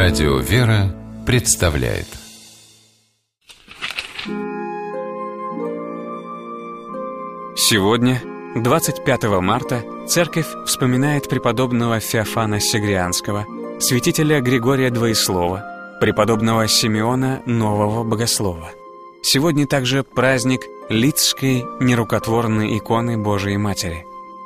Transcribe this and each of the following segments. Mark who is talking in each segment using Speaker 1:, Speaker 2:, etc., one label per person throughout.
Speaker 1: Радио «Вера» представляет.
Speaker 2: Сегодня, 25 марта, Церковь вспоминает преподобного Феофана Сигрианского, святителя Григория Двоеслова, преподобного Симеона Нового Богослова. Сегодня также праздник Лидской нерукотворной иконы Божией Матери.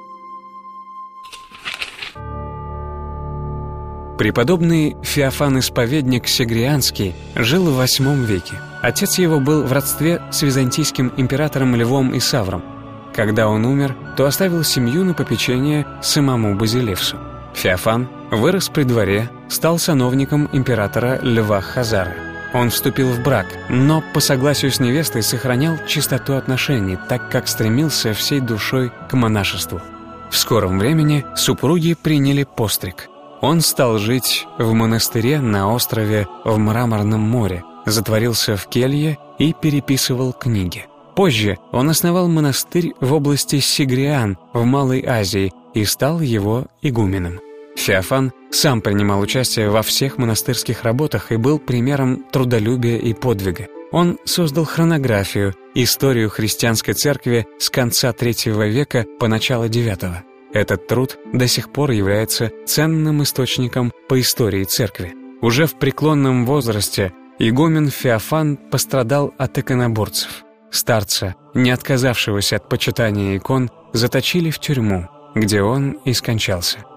Speaker 2: Преподобный Феофан Исповедник Сигрианский жил в VIII веке. Отец его был в родстве с византийским императором Львом Исавром. Когда он умер, то оставил семью на попечение самому Базилевсу. Феофан вырос при дворе, стал сановником императора Льва Хазары. Он вступил в брак, но по согласию с невестой сохранял чистоту отношений, так как стремился всей душой к монашеству. В скором времени супруги приняли постриг. Он стал жить в монастыре на острове в Мраморном море, затворился в келье и переписывал книги. Позже он основал монастырь в области Сигриан в Малой Азии и стал его игуменом. Феофан сам принимал участие во всех монастырских работах и был примером трудолюбия и подвига. Он создал хронографию, историю христианской церкви с конца III века по начало IX. Этот труд до сих пор является ценным источником по истории церкви. Уже в преклонном возрасте игумен Феофан пострадал от иконоборцев. Старца, не отказавшегося от почитания икон, заточили в тюрьму, где он и скончался.